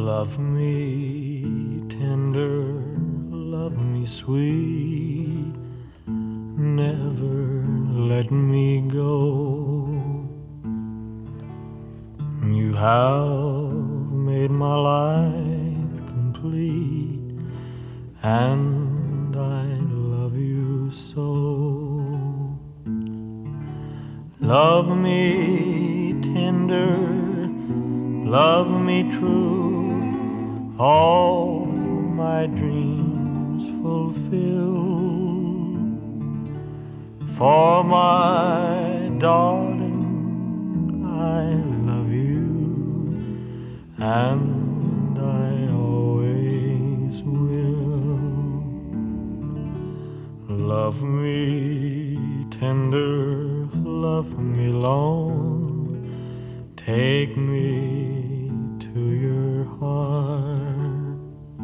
Love me tender, love me sweet, never let me go. You have made my life complete, and I love you so. Love me tender, love me true, all my dreams fulfill. For my darling, I love you, and I always will. Love me tender, love me long, take me to your heart,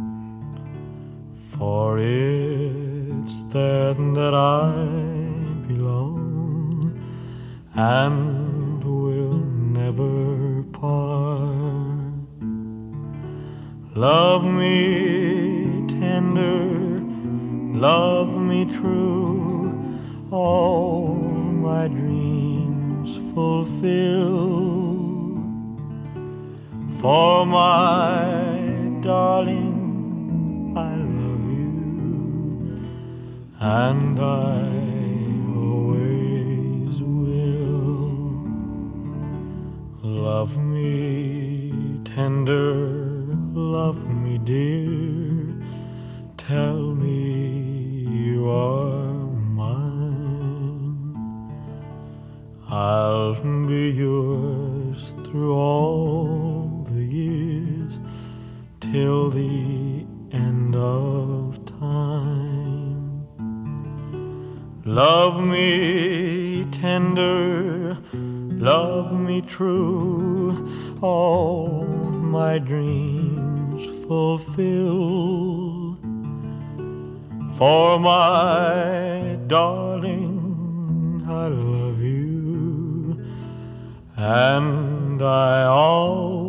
for it's there that I belong and will never part. Love me tender, love me true, all my dreams fulfill. For my darling, I love you, and I always will. Love me tender, love me dear, tell me you are mine. I'll be yours through all the years, till the end of time. Love me tender, love me true, all my dreams fulfill. For my darling, I love you, and I always